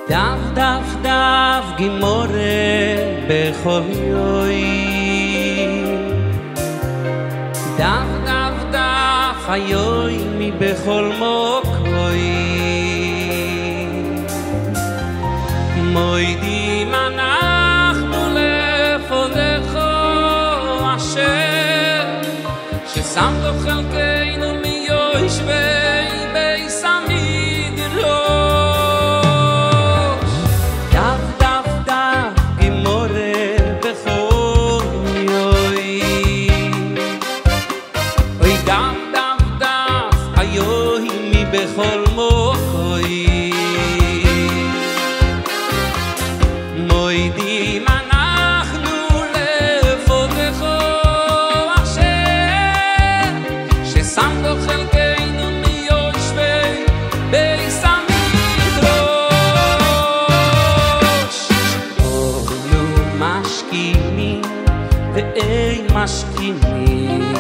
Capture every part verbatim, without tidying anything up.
דף דף דף גימורה בכל יוי דף דף דף היוי מי בכל מוקוי מוידים אנחנו לפונך אשר ששמת חלקנו מיושבי בייס המדרוש דף דף דף גימורה בכל יוי אוי דף דף דף היוי מי בכל מוקוי מוידים אנחנו לפונך אשר ששמת חלקנו מיושבי בייס המדרוש אנו משכימים ואין משכימים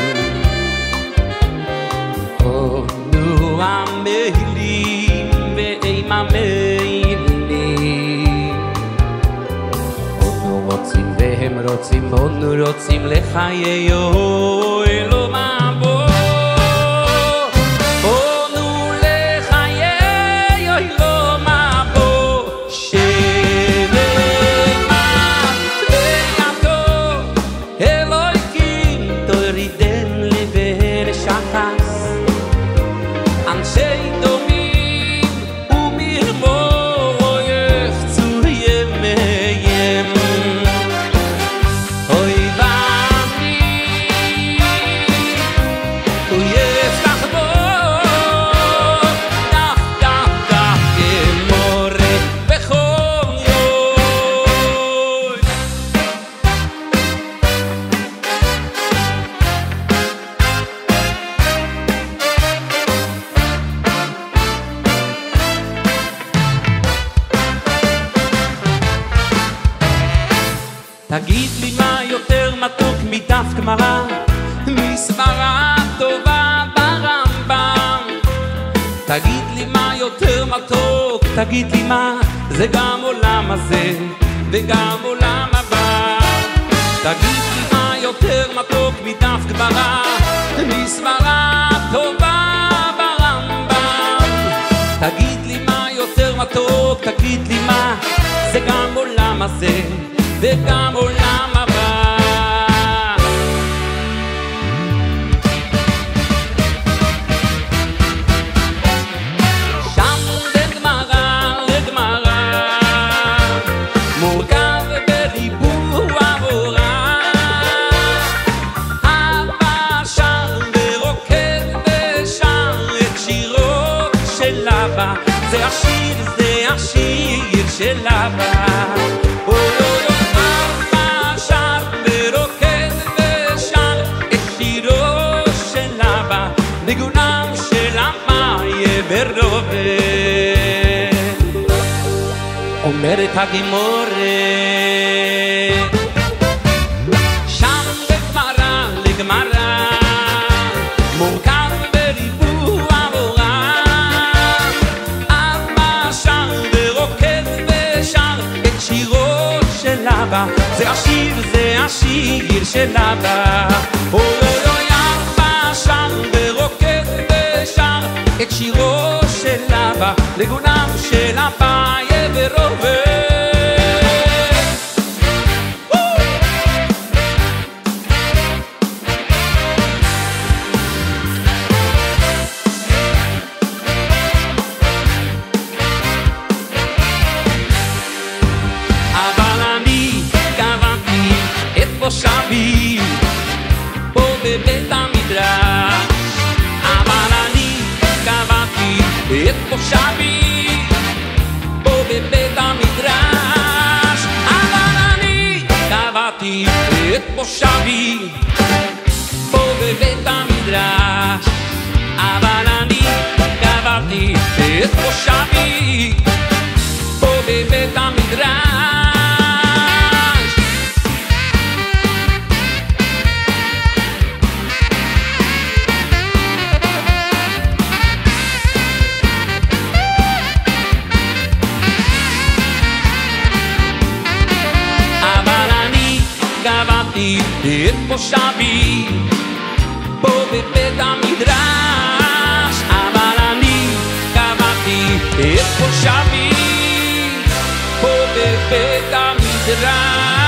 אנו המהילים ואין המהילים אנו רוצים והם רוצים אנו רוצים לחיי אלוהים הבא אנו לחיי אלוהים הבא שלמה לידו אלוהים תורידן לבאר שחס אנשי דומים ומרמור יחצו ימיהם אוי ואמי הוא יפתח בו דף דף דף גימורה בכל יוי תגיד לי מה יותר מתוק מדף גמרא מסברה טובה ברמב"ם תגיד לי מה יותר מתוק תגיד לי מה זה גם עולם הזה וגם עולם הבא תגיד לי מה יותר מתוק מדף גמרא מסברה טובה ברמב"ם תגיד לי מה יותר מתוק תגיד לי מה זה גם עולם הזה וגם עולם הבא שם בגמרא לגמרא מורכב בריבוע מורה אבא שר ורוקד ושר את שירו של אבא זה השיר זה השיר של אבא ניגונם של המאיה ברובה אומרת הגימורה שם בגמרא לגמרא מורכב בריבוע מורה אבא שר ורוקד ושר את שירו של אבא זה השיר זה השיר של אבא אוי אוי אוי אבא שר ורוקד ושר את שירו של אבא לגונם של המאיה ברובה אבל אני קבעתי את מושבי פה בבית המדרש אבל אני קבעתי את מושבי פה בבית המדרש אבל אני קבעתי את מושבי פה בבית המדרש אבל אני קבעתי את מושבי פה בבית המדרש קבעתי את מושבי פה בבית המדרש, אבל אני קבעתי את מושבי פה בבית המדרש.